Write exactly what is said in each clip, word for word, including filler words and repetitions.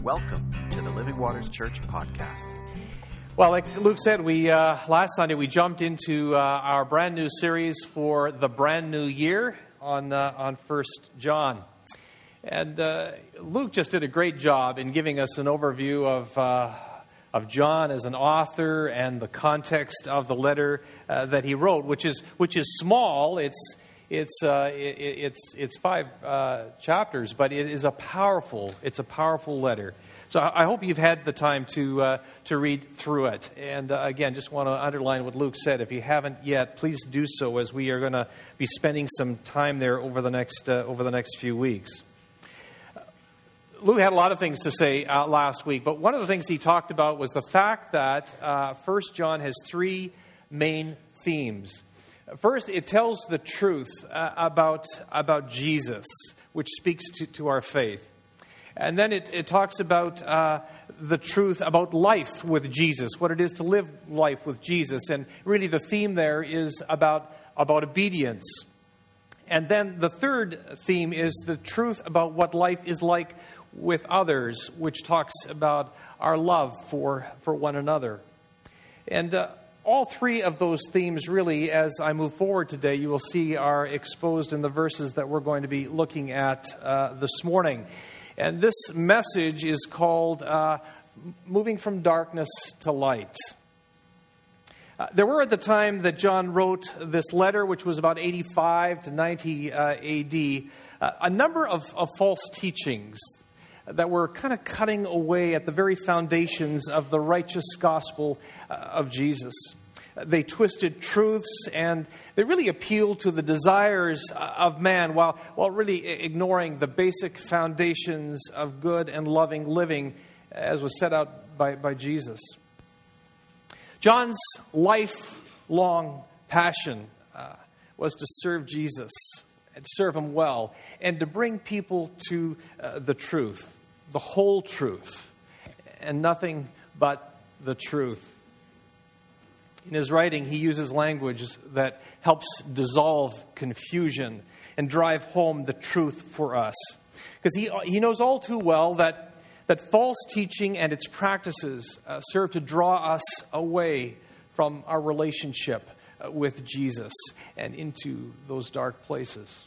Welcome to the Living Waters Church podcast. Well, like Luke said, we uh, last Sunday we jumped into uh, our brand new series for the brand new year on uh, on First John, and uh, Luke just did a great job in giving us an overview of uh, of John as an author and the context of the letter uh, that he wrote, which is which is small. It's It's uh, it, it's it's five uh, chapters, but it is a powerful it's a powerful letter. So I hope you've had the time to uh, to read through it. And uh, again, just want to underline what Luke said. If you haven't yet, please do so, as we are going to be spending some time there over the next uh, over the next few weeks. Luke had a lot of things to say uh, last week, but one of the things he talked about was the fact that uh, First John has three main themes. First, it tells the truth uh, about, about Jesus, which speaks to, to our faith. And then it, it talks about uh, the truth about life with Jesus, what it is to live life with Jesus. And really the theme there is about, about obedience. And then the third theme is the truth about what life is like with others, which talks about our love for, for one another. And uh, all three of those themes, really, as I move forward today, you will see are exposed in the verses that we're going to be looking at uh, this morning. And this message is called uh, Moving from Darkness to Light. Uh, there were, at the time that John wrote this letter, which was about eighty-five to ninety uh, A D, uh, a number of, of false teachings that were kind of cutting away at the very foundations of the righteous gospel uh, of Jesus. They twisted truths, and they really appealed to the desires of man while, while really ignoring the basic foundations of good and loving living as was set out by, by Jesus. John's lifelong passion uh, was to serve Jesus and serve him well, and to bring people to uh, the truth, the whole truth, and nothing but the truth. In his writing, he uses language that helps dissolve confusion and drive home the truth for us. Because he, he knows all too well that, that false teaching and its practices uh, serve to draw us away from our relationship with Jesus and into those dark places.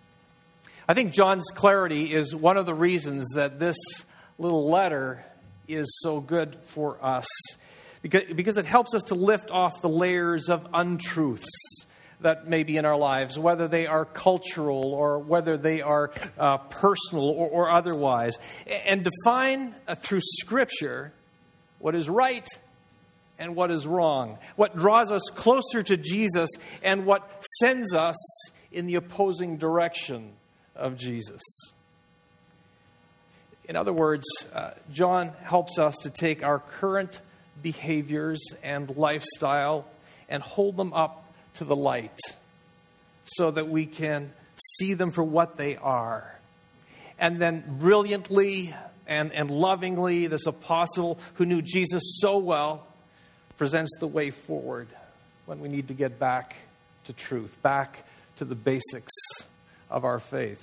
I think John's clarity is one of the reasons that this little letter is so good for us, because, because it helps us to lift off the layers of untruths that may be in our lives, whether they are cultural or whether they are uh, personal or, or otherwise, and define uh, through Scripture what is right and what is wrong, what draws us closer to Jesus and what sends us in the opposing direction of Jesus. In other words, uh, John helps us to take our current behaviors and lifestyle and hold them up to the light so that we can see them for what they are. And then brilliantly and, and lovingly, this apostle who knew Jesus so well presents the way forward when we need to get back to truth, back to the basics of our faith.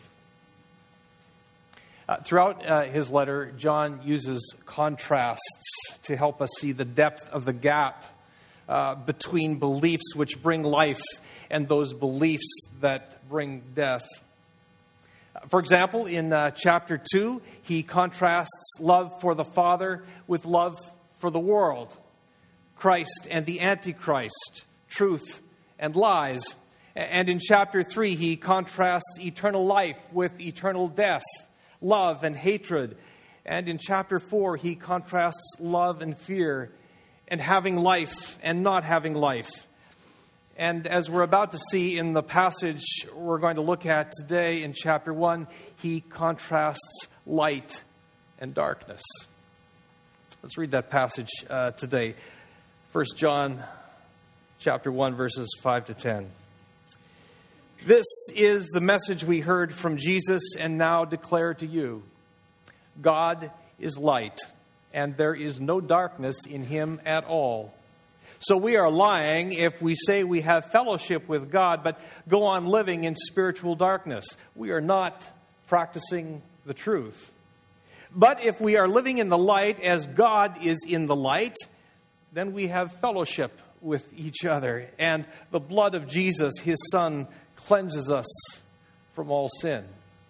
Uh, throughout uh, his letter, John uses contrasts to help us see the depth of the gap uh, between beliefs which bring life and those beliefs that bring death. Uh, for example, in uh, chapter two, he contrasts love for the Father with love for the world, Christ and the Antichrist, truth and lies. And in chapter three, he contrasts eternal life with eternal death, love and hatred. And in chapter four, he contrasts love and fear, and having life and not having life. And as we're about to see in the passage we're going to look at today in chapter one, he contrasts light and darkness. Let's read that passage uh, today. First John chapter one, verses five to ten. This is the message we heard from Jesus and now declare to you. God is light, and there is no darkness in him at all. So we are lying if we say we have fellowship with God, but go on living in spiritual darkness. We are not practicing the truth. But if we are living in the light as God is in the light, then we have fellowship with each other. And the blood of Jesus, his Son, cleanses us from all sin.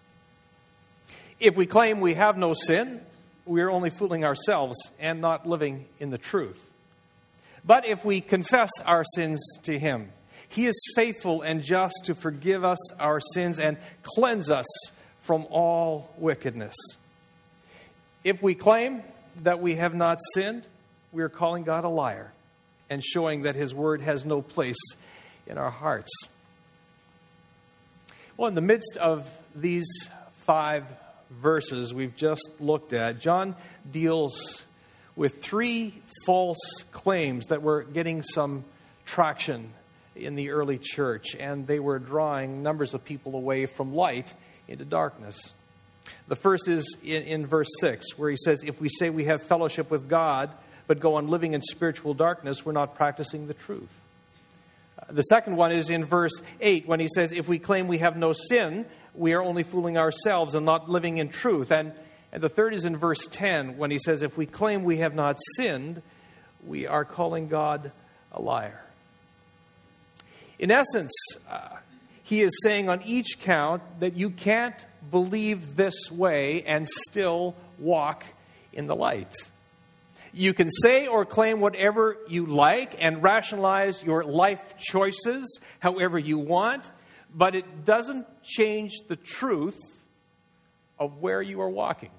If we claim we have no sin, we are only fooling ourselves and not living in the truth. But if we confess our sins to him, he is faithful and just to forgive us our sins and cleanse us from all wickedness. If we claim that we have not sinned, we are calling God a liar and showing that his word has no place in our hearts. Well, in the midst of these five verses we've just looked at, John deals with three false claims that were getting some traction in the early church, and they were drawing numbers of people away from light into darkness. The first is in, in verse six, where he says, if we say we have fellowship with God, but go on living in spiritual darkness, we're not practicing the truth. Uh, the second one is in verse eight, when he says, if we claim we have no sin, we are only fooling ourselves and not living in truth. And, and the third is in verse ten, when he says, if we claim we have not sinned, we are calling God a liar. In essence, uh, he is saying on each count that you can't believe this way and still walk in the light. You can say or claim whatever you like and rationalize your life choices however you want, but it doesn't change the truth of where you are walking.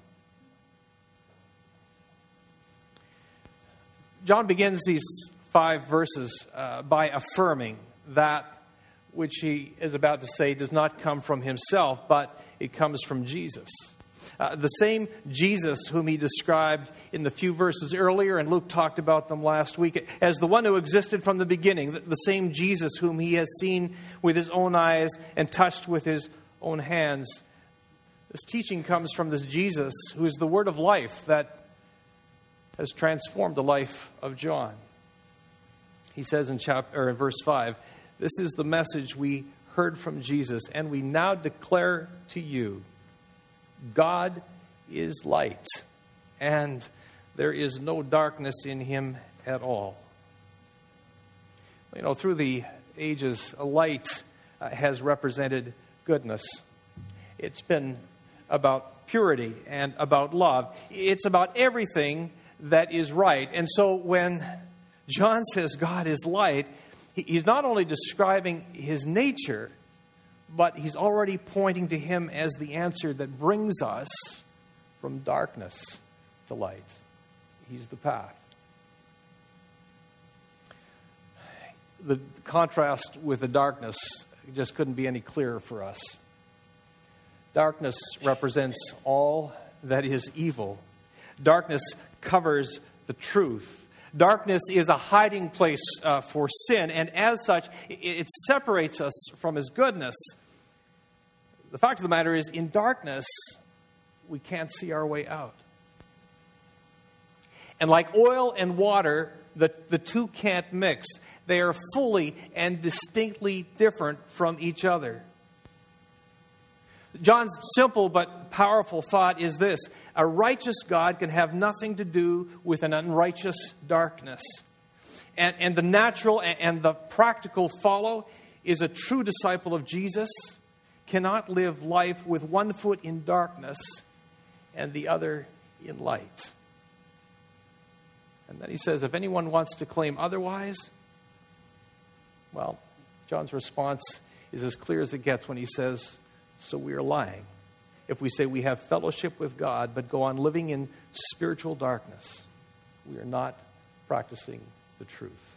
John begins these five verses uh, by affirming that which he is about to say does not come from himself, but it comes from Jesus. Uh, the same Jesus whom he described in the few verses earlier, and Luke talked about them last week, as the one who existed from the beginning, the, the same Jesus whom he has seen with his own eyes and touched with his own hands. This teaching comes from this Jesus who is the word of life that has transformed the life of John. He says in chapter or in verse five, this is the message we heard from Jesus, and we now declare to you, God is light, and there is no darkness in him at all. You know, through the ages, a light uh, has represented goodness. It's been about purity and about love. It's about everything that is right. And so when John says God is light, he's not only describing his nature, but he's already pointing to him as the answer that brings us from darkness to light. He's the path. The contrast with the darkness just couldn't be any clearer for us. Darkness represents all that is evil. Darkness covers the truth. Darkness is a hiding place uh, for sin, and as such, it, it separates us from his goodness. The fact of the matter is, in darkness, we can't see our way out. And like oil and water, the, the two can't mix. They are fully and distinctly different from each other. John's simple but powerful thought is this: a righteous God can have nothing to do with an unrighteous darkness. And, and the natural and the practical follow is a true disciple of Jesus cannot live life with one foot in darkness and the other in light. And then he says, if anyone wants to claim otherwise, well, John's response is as clear as it gets when he says, so we are lying if we say we have fellowship with God but go on living in spiritual darkness. We are not practicing the truth.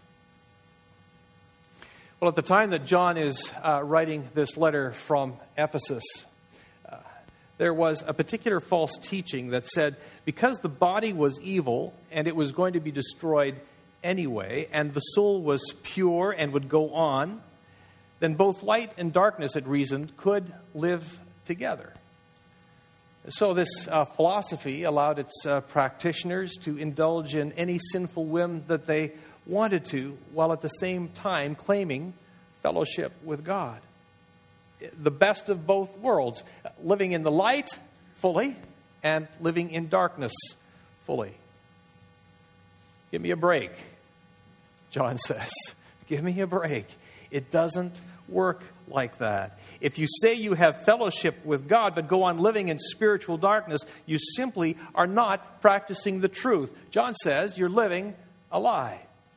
Well, at the time that John is uh, writing this letter from Ephesus, uh, there was a particular false teaching that said because the body was evil and it was going to be destroyed anyway, and the soul was pure and would go on, then both light and darkness, it reasoned, could live together. So this uh, philosophy allowed its uh, practitioners to indulge in any sinful whim that they wanted to, while at the same time claiming fellowship with God. The best of both worlds, living in the light fully and living in darkness fully. Give me a break, John says. Give me a break. It doesn't work like that. If you say you have fellowship with God but go on living in spiritual darkness, you simply are not practicing the truth. John says you're living a lie.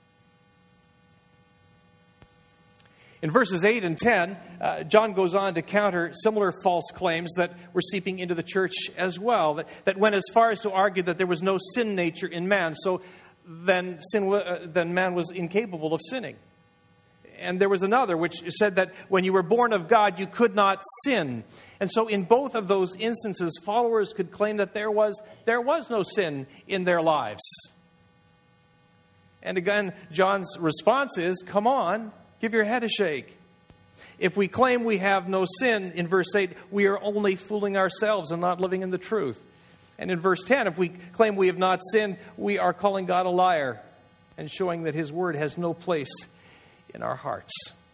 In verses eight and ten, uh, John goes on to counter similar false claims that were seeping into the church as well, that, that went as far as to argue that there was no sin nature in man, so then, sin, uh, then man was incapable of sinning. And there was another which said that when you were born of God, you could not sin. And so in both of those instances, followers could claim that there was, there was no sin in their lives. And again, John's response is, come on, give your head a shake. If we claim we have no sin, in verse eight, we are only fooling ourselves and not living in the truth. And in verse ten, if we claim we have not sinned, we are calling God a liar and showing that His word has no place in our hearts.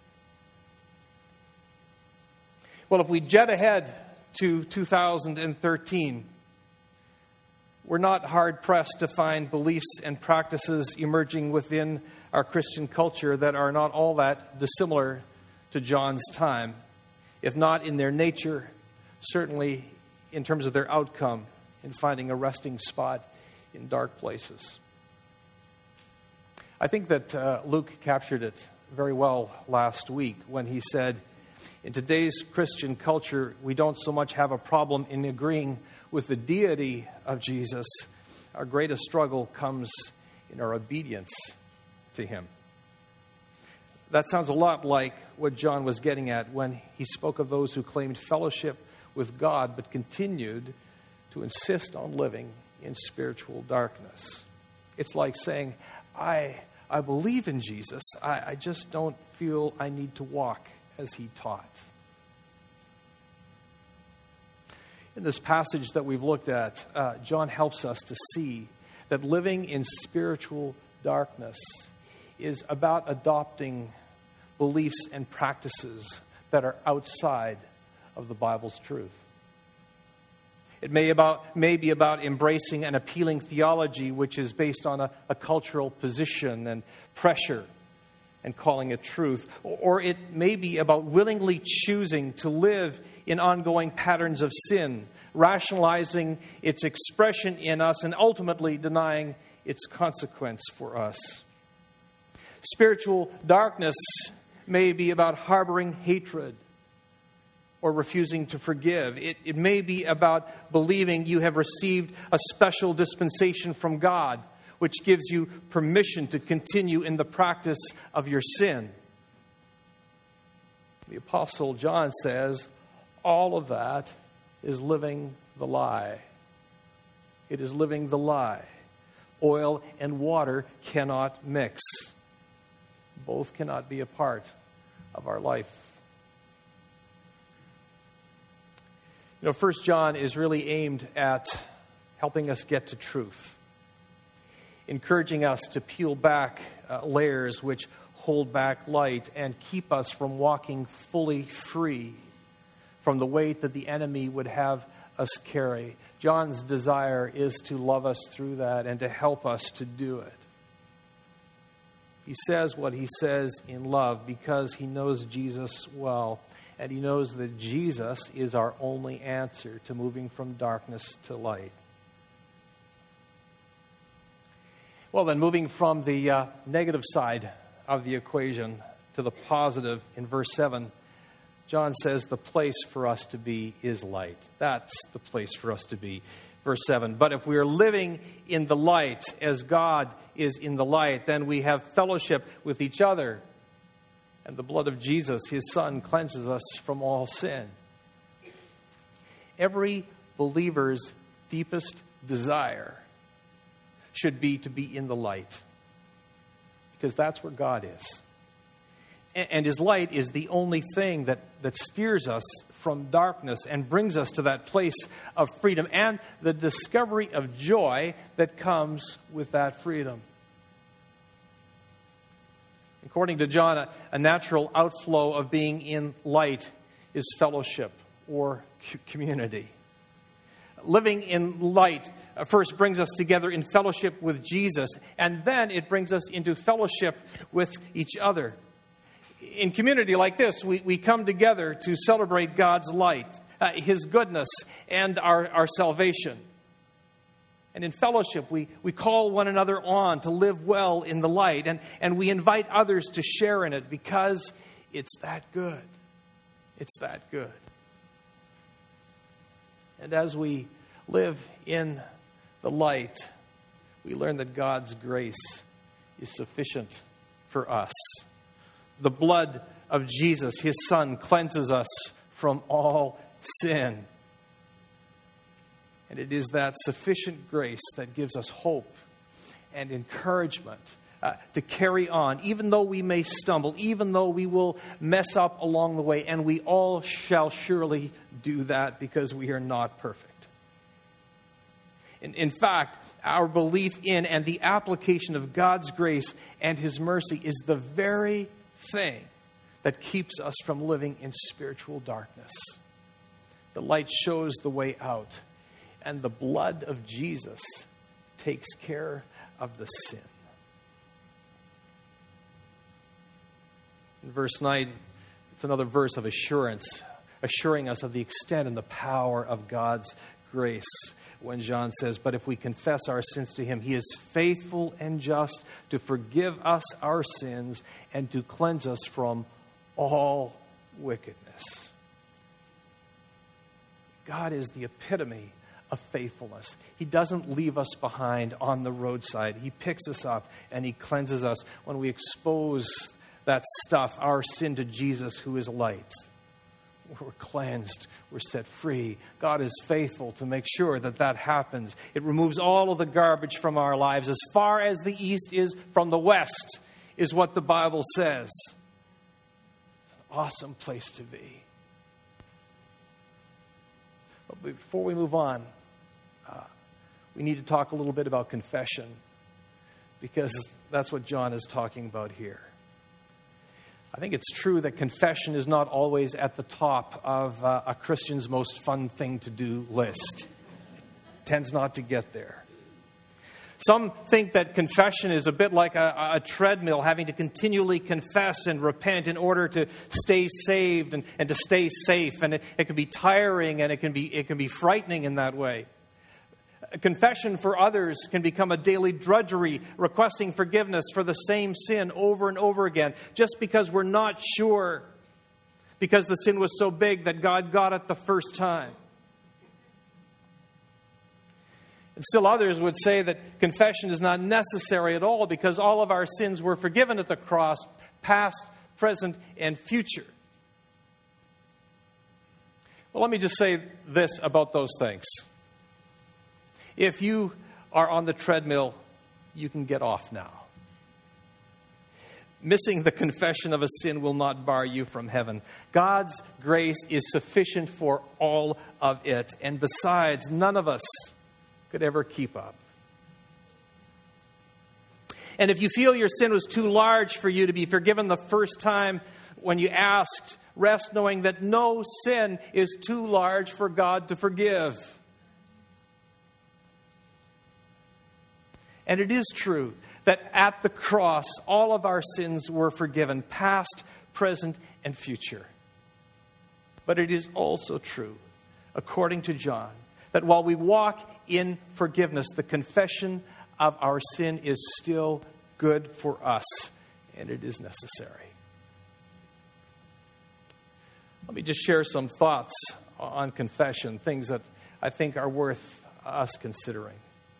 Well, if we jet ahead to two thousand thirteen, we're not hard-pressed to find beliefs and practices emerging within our Christian culture that are not all that dissimilar to John's time, if not in their nature, certainly in terms of their outcome in finding a resting spot in dark places. I think that uh, Luke captured it very well last week when he said, in today's Christian culture, we don't so much have a problem in agreeing with the deity of Jesus. Our greatest struggle comes in our obedience to Him. That sounds a lot like what John was getting at when he spoke of those who claimed fellowship with God but continued to insist on living in spiritual darkness. It's like saying, I I believe in Jesus, I, I just don't feel I need to walk as He taught. In this passage that we've looked at, uh, John helps us to see that living in spiritual darkness is about adopting beliefs and practices that are outside of the Bible's truth. It may, about, may be about embracing an appealing theology which is based on a, a cultural position and pressure and calling it truth. Or it may be about willingly choosing to live in ongoing patterns of sin, rationalizing its expression in us and ultimately denying its consequence for us. Spiritual darkness may be about harboring hatred or refusing to forgive. It, it may be about believing you have received a special dispensation from God, which gives you permission to continue in the practice of your sin. The Apostle John says, all of that is living the lie. It is living the lie. Oil and water cannot mix. Both cannot be a part of our life. You know, First John is really aimed at helping us get to truth, encouraging us to peel back uh, layers which hold back light and keep us from walking fully free from the weight that the enemy would have us carry. John's desire is to love us through that and to help us to do it. He says what he says in love because he knows Jesus well. And he knows that Jesus is our only answer to moving from darkness to light. Well, then, moving from the uh, negative side of the equation to the positive in verse seven, John says the place for us to be is light. That's the place for us to be. Verse seven, but if we are living in the light as God is in the light, then we have fellowship with each other. And the blood of Jesus, His Son, cleanses us from all sin. Every believer's deepest desire should be to be in the light, because that's where God is. And His light is the only thing that, that steers us from darkness and brings us to that place of freedom and the discovery of joy that comes with that freedom. According to John, a, a natural outflow of being in light is fellowship or community. living in light first brings us together in fellowship with Jesus, and then it brings us into fellowship with each other. In community like this, we, we come together to celebrate God's light, uh, His goodness, and our, our salvation. And in fellowship, we, we call one another on to live well in the light, and, and we invite others to share in it because it's that good. It's that good. And as we live in the light, we learn that God's grace is sufficient for us. The blood of Jesus, His Son, cleanses us from all sin. And it is that sufficient grace that gives us hope and encouragement uh, to carry on, even though we may stumble, even though we will mess up along the way. And we all shall surely do that because we are not perfect. In, in fact, our belief in and the application of God's grace and His mercy is the very thing that keeps us from living in spiritual darkness. The light shows the way out, and the blood of Jesus takes care of the sin. In verse nine, it's another verse of assurance, assuring us of the extent and the power of God's grace. When John says, "But if we confess our sins to Him, He is faithful and just to forgive us our sins and to cleanse us from all wickedness." God is the epitome of faithfulness. He doesn't leave us behind on the roadside. He picks us up and He cleanses us when we expose that stuff, our sin, to Jesus, who is light. We're cleansed. We're set free. God is faithful to make sure that that happens. It removes all of the garbage from our lives. As far as the east is from the west is what the Bible says. It's an awesome place to be. But before we move on, uh, we need to talk a little bit about confession, because that's what John is talking about here. I think it's true that confession is not always at the top of uh, a Christian's most fun thing to do list. It tends not to get there. Some think that confession is a bit like a, a treadmill, having to continually confess and repent in order to stay saved and, and to stay safe. And it, it can be tiring and it can be it can be frightening in that way. Confession for others can become a daily drudgery, requesting forgiveness for the same sin over and over again, just because we're not sure, because the sin was so big that God got it the first time. And still others would say that confession is not necessary at all because all of our sins were forgiven at the cross, past, present, and future. Well, let me just say this about those things. If you are on the treadmill, you can get off now. Missing the confession of a sin will not bar you from heaven. God's grace is sufficient for all of it. And besides, none of us could ever keep up. And if you feel your sin was too large for you to be forgiven the first time when you asked, rest knowing that no sin is too large for God to forgive. And it is true that at the cross, all of our sins were forgiven, past, present, and future. But it is also true, according to John, that while we walk in forgiveness, the confession of our sin is still good for us, and it is necessary. Let me just share some thoughts on confession, things that I think are worth us considering.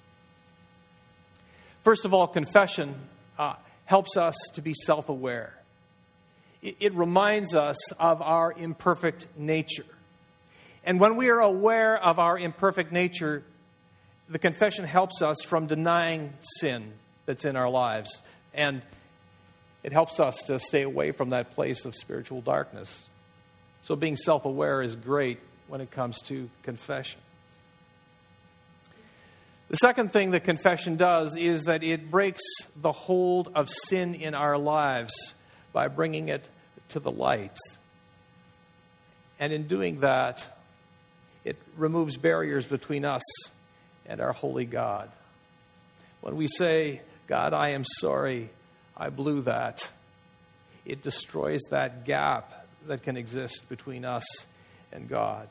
First of all, confession uh, helps us to be self-aware. It, it reminds us of our imperfect nature. And when we are aware of our imperfect nature, the confession helps us from denying sin that's in our lives. And it helps us to stay away from that place of spiritual darkness. So being self-aware is great when it comes to confession. The second thing that confession does is that it breaks the hold of sin in our lives by bringing it to the light. And in doing that, It removes barriers between us and our holy God. When we say, God, I am sorry, I blew that, it destroys that gap that can exist between us and God.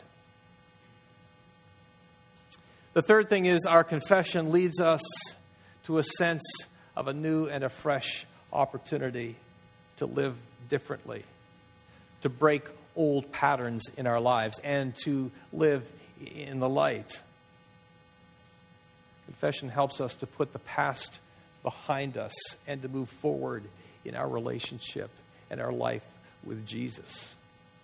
The third thing is our confession leads us to a sense of a new and a fresh opportunity to live differently, to break old patterns in our lives, and to live in the light. Confession helps us to put the past behind us and to move forward in our relationship and our life with Jesus.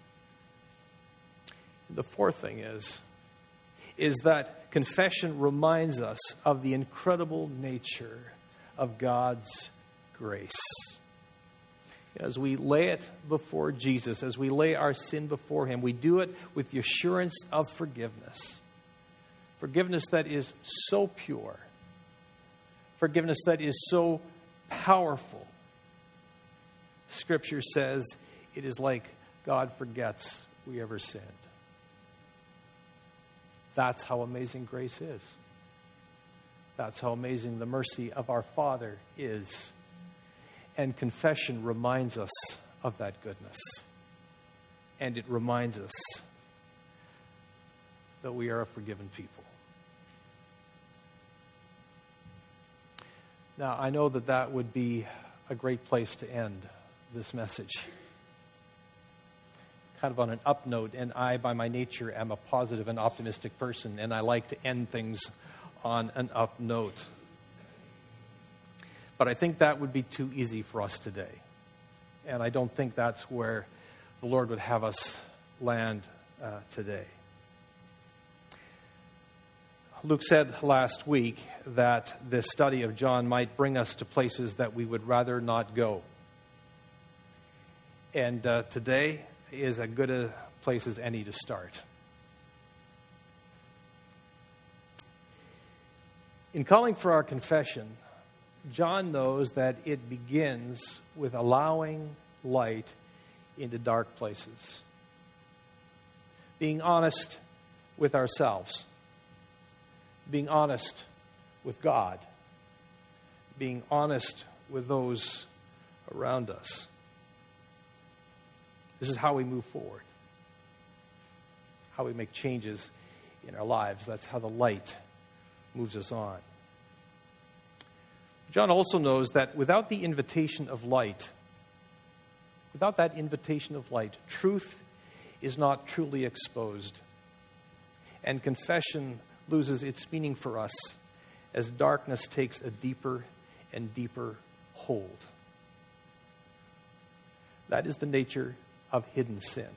The fourth thing is, is that confession reminds us of the incredible nature of God's grace. As we lay it before Jesus, as we lay our sin before Him, we do it with the assurance of forgiveness. Forgiveness that is so pure. Forgiveness that is so powerful. Scripture says it is like God forgets we ever sinned. That's how amazing grace is. That's how amazing the mercy of our Father is. And confession reminds us of that goodness. And it reminds us that we are a forgiven people. Now, I know that that would be a great place to end this message. Kind of on an up note, and I, by my nature, am a positive and optimistic person, and I like to end things on an up note. But I think that would be too easy for us today. And I don't think that's where the Lord would have us land uh, today. Luke said last week that this study of John might bring us to places that we would rather not go. And uh, today is as good a place as any to start. In calling for our confession, John knows that it begins with allowing light into dark places. Being honest with ourselves. Being honest with God. Being honest with those around us. This is how we move forward. How we make changes in our lives. That's how the light moves us on. John also knows that without the invitation of light, without that invitation of light, truth is not truly exposed. And confession loses its meaning for us as darkness takes a deeper and deeper hold. That is the nature of hidden sin.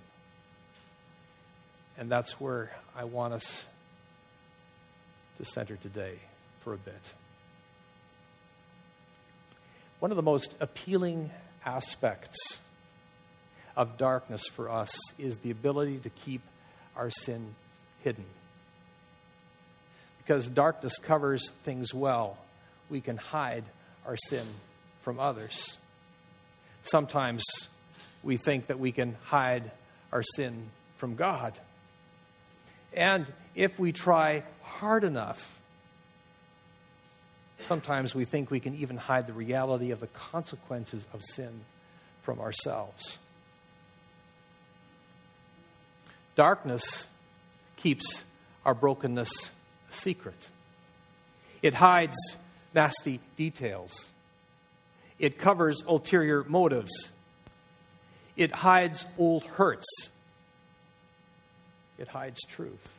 And that's where I want us to center today for a bit. One of the most appealing aspects of darkness for us is the ability to keep our sin hidden. Because darkness covers things well, we can hide our sin from others. Sometimes we think that we can hide our sin from God. And if we try hard enough, sometimes we think we can even hide the reality of the consequences of sin from ourselves. Darkness keeps our brokenness a secret. It hides nasty details. It covers ulterior motives. It hides old hurts. It hides truth.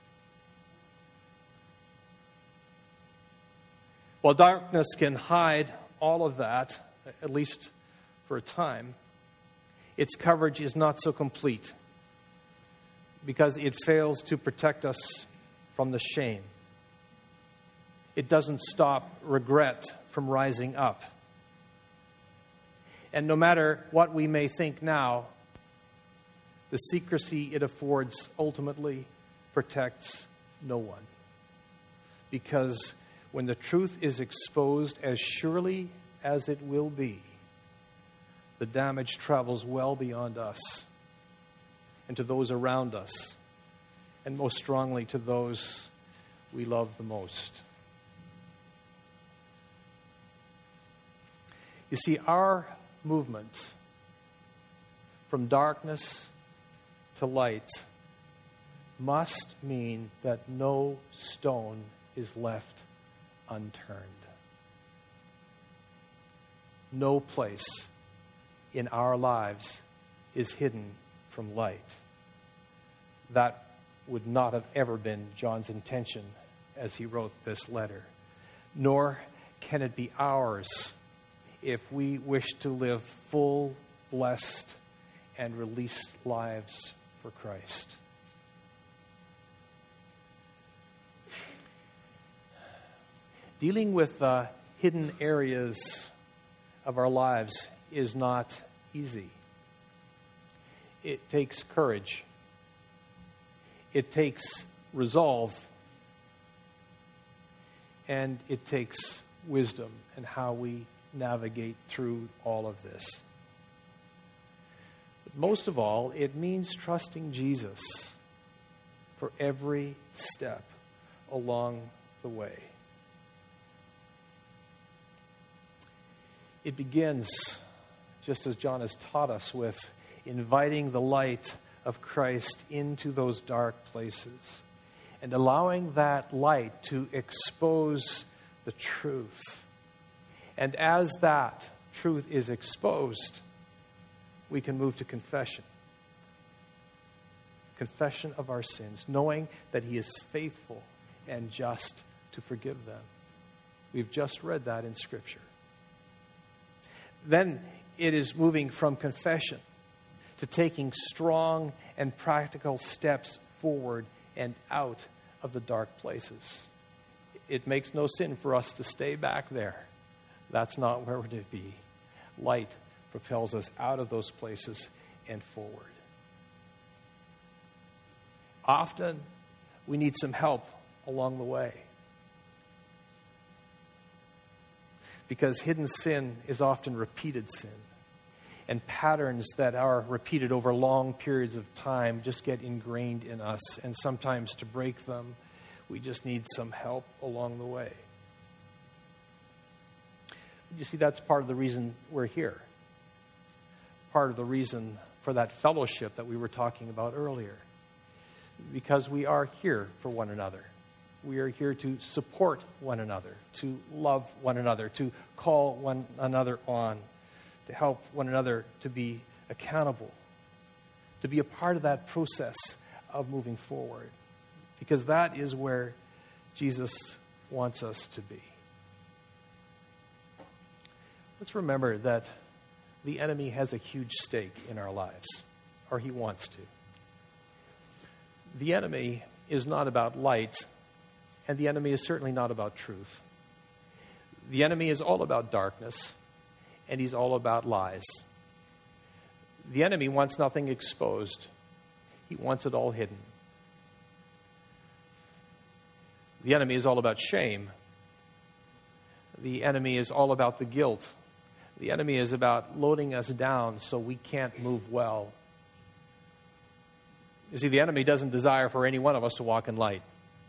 While darkness can hide all of that, at least for a time, its coverage is not so complete because it fails to protect us from the shame. It doesn't stop regret from rising up. And no matter what we may think now, the secrecy it affords ultimately protects no one. Because when the truth is exposed as surely as it will be, the damage travels well beyond us and to those around us and most strongly to those we love the most. You see, our movement from darkness to light must mean that no stone is left unturned. No place in our lives is hidden from light. That would not have ever been John's intention as he wrote this letter. Nor can it be ours if we wish to live full, blessed, and released lives for Christ. Dealing with the hidden areas of our lives is not easy. It takes courage. It takes resolve. And it takes wisdom in how we navigate through all of this. But most of all, it means trusting Jesus for every step along the way. It begins, just as John has taught us, with inviting the light of Christ into those dark places and allowing that light to expose the truth. And as that truth is exposed, we can move to confession. Confession of our sins, knowing that He is faithful and just to forgive them. We've just read that in Scripture. Then it is moving from confession to taking strong and practical steps forward and out of the dark places. It makes no sin for us to stay back there. That's not where we're to be. Light propels us out of those places and forward. Often, we need some help along the way. Because hidden sin is often repeated sin. And patterns that are repeated over long periods of time just get ingrained in us. And sometimes to break them, we just need some help along the way. You see, that's part of the reason we're here. Part of the reason for that fellowship that we were talking about earlier. Because we are here for one another. We are here to support one another, to love one another, to call one another on, to help one another to be accountable, to be a part of that process of moving forward. Because that is where Jesus wants us to be. Let's remember that the enemy has a huge stake in our lives, or he wants to. The enemy is not about light, and the enemy is certainly not about truth. The enemy is all about darkness, and he's all about lies. The enemy wants nothing exposed. He wants it all hidden. The enemy is all about shame. The enemy is all about the guilt. The enemy is about loading us down so we can't move well. You see, the enemy doesn't desire for any one of us to walk in light.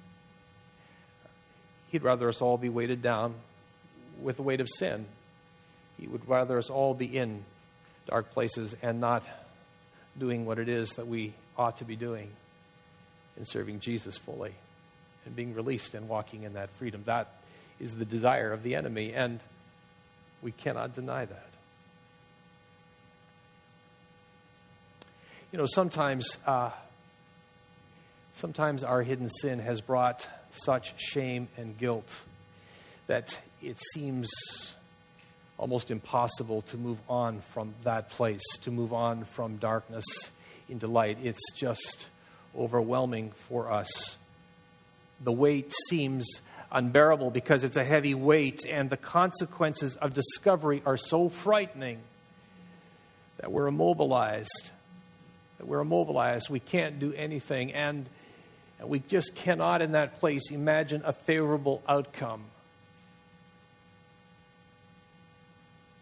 He'd rather us all be weighted down with the weight of sin. He would rather us all be in dark places and not doing what it is that we ought to be doing in serving Jesus fully and being released and walking in that freedom. That is the desire of the enemy, and we cannot deny that. You know, sometimes, uh, sometimes our hidden sin has brought such shame and guilt that it seems almost impossible to move on from that place, to move on from darkness into light. It's just overwhelming for us. The weight seems unbearable because it's a heavy weight, and the consequences of discovery are so frightening that we're immobilized. That we're immobilized. We can't do anything, and we just cannot in that place imagine a favorable outcome.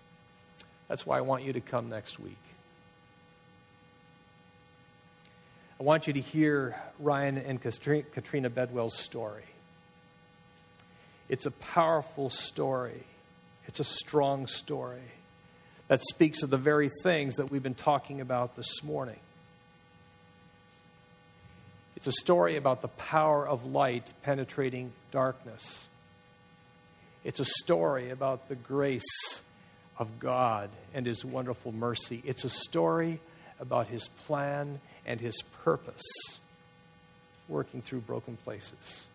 That's why I want you to come next week. I want you to hear Ryan and Katrina Bedwell's story. It's a powerful story. It's a strong story that speaks of the very things that we've been talking about this morning. It's a story about the power of light penetrating darkness. It's a story about the grace of God and His wonderful mercy. It's a story about His plan and His purpose working through broken places.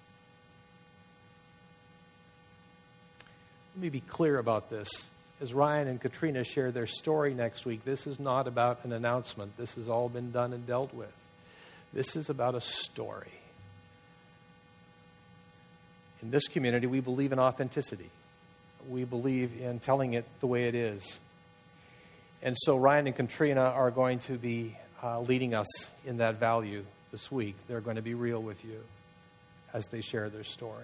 Let me be clear about this. As Ryan and Katrina share their story next week, this is not about an announcement. This has all been done and dealt with. This is about a story. In this community, we believe in authenticity. We believe in telling it the way it is. And so Ryan and Katrina are going to be uh, leading us in that value this week. They're going to be real with you as they share their story.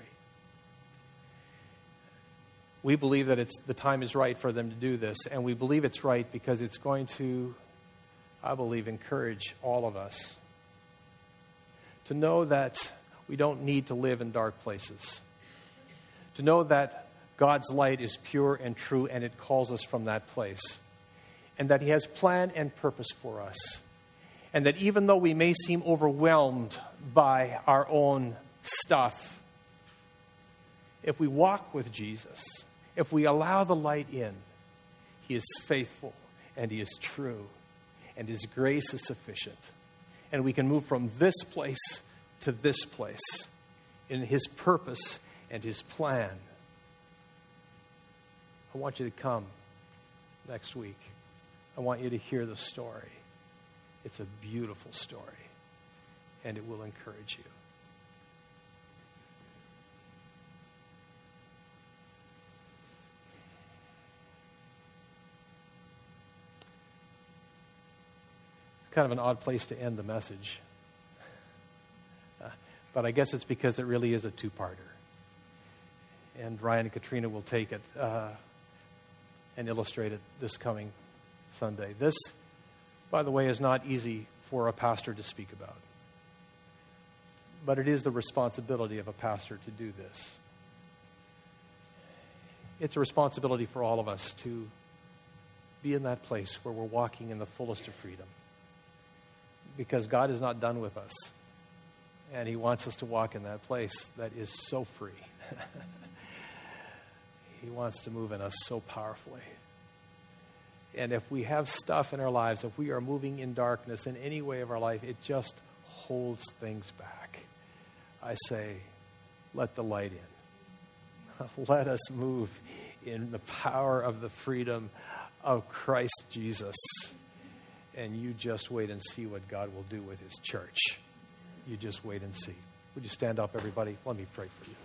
We believe that it's, the time is right for them to do this, and we believe it's right because it's going to, I believe, encourage all of us to know that we don't need to live in dark places, to know that God's light is pure and true, and it calls us from that place, and that He has plan and purpose for us, and that even though we may seem overwhelmed by our own stuff, if we walk with Jesus, if we allow the light in, He is faithful and He is true and His grace is sufficient. And we can move from this place to this place in His purpose and His plan. I want you to come next week. I want you to hear the story. It's a beautiful story, and it will encourage you. Kind of an odd place to end the message. Uh, but I guess it's because it really is a two-parter. And Ryan and Katrina will take it uh, and illustrate it this coming Sunday. This, by the way, is not easy for a pastor to speak about. But it is the responsibility of a pastor to do this. It's a responsibility for all of us to be in that place where we're walking in the fullest of freedom. Because God is not done with us. And He wants us to walk in that place that is so free. He wants to move in us so powerfully. And if we have stuff in our lives, if we are moving in darkness in any way of our life, it just holds things back. I say, let the light in. Let us move in the power of the freedom of Christ Jesus. And you just wait and see what God will do with His church. You just wait and see. Would you stand up, everybody? Let me pray for you.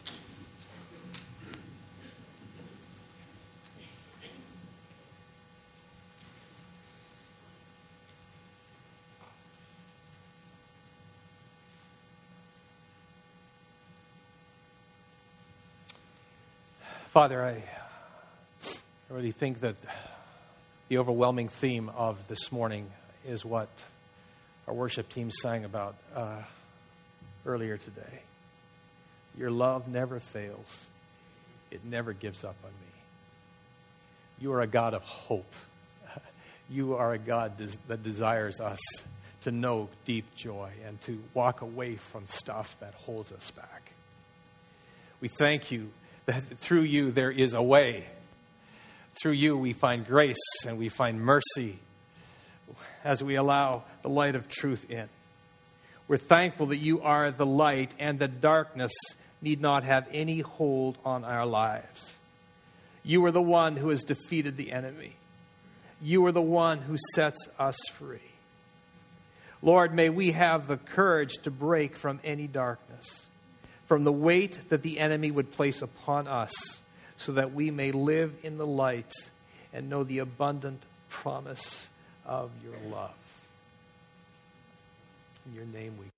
Father, I, I really think that the overwhelming theme of this morning is what our worship team sang about uh, earlier today. Your love never fails. It never gives up on me. You are a God of hope. You are a God des- that desires us to know deep joy and to walk away from stuff that holds us back. We thank you that through you there is a way. Through you we find grace and we find mercy as we allow the light of truth in. We're thankful that you are the light and the darkness need not have any hold on our lives. You are the one who has defeated the enemy. You are the one who sets us free. Lord, may we have the courage to break from any darkness, from the weight that the enemy would place upon us, so that we may live in the light and know the abundant promise of your love. In your name we